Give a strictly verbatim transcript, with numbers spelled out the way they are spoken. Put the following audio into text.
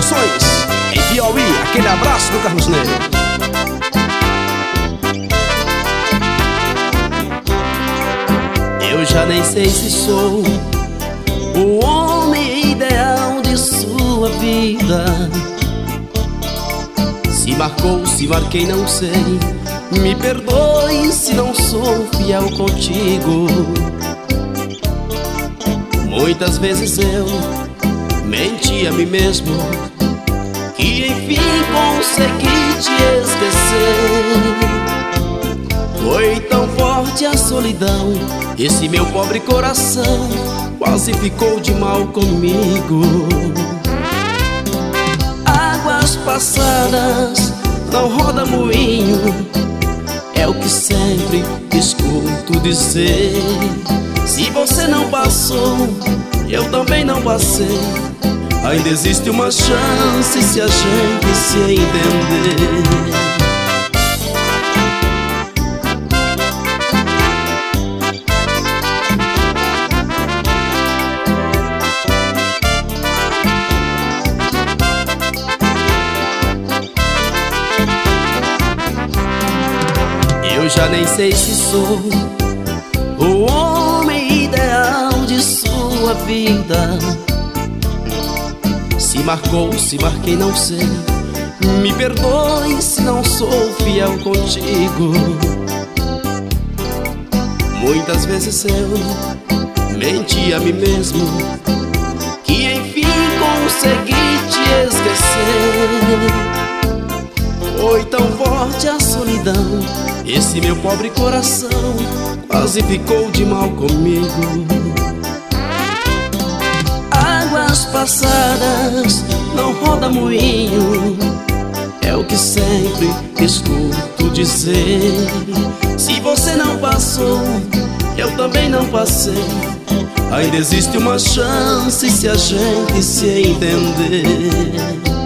Produções, em Piauí, aquele abraço do Carlos Ney. Eu já nem sei se sou o homem ideal de sua vida. Se marcou, se marquei, não sei. Me perdoe se não sou fiel contigo. Muitas vezes eu menti a mim mesmo, que enfim consegui te esquecer. Foi tão forte a solidão, esse meu pobre coração quase ficou de mal comigo. Águas passadas não roda moinho, é o que sempre escuto dizer. Se você não passou, eu também não passei. Ainda existe uma chance se a gente se entender. Eu já nem sei se sou o homem ideal de sua vida. Se marcou, se marquei, não sei. Me perdoe se não sou fiel contigo. Muitas vezes eu menti a mim mesmo, que enfim consegui te esquecer. Foi tão forte a solidão, esse meu pobre coração quase ficou de mal comigo. Águas passadas não roda moinho, é o que sempre escuto dizer. Se você não passou, eu também não passei. Ainda existe uma chance se a gente se entender.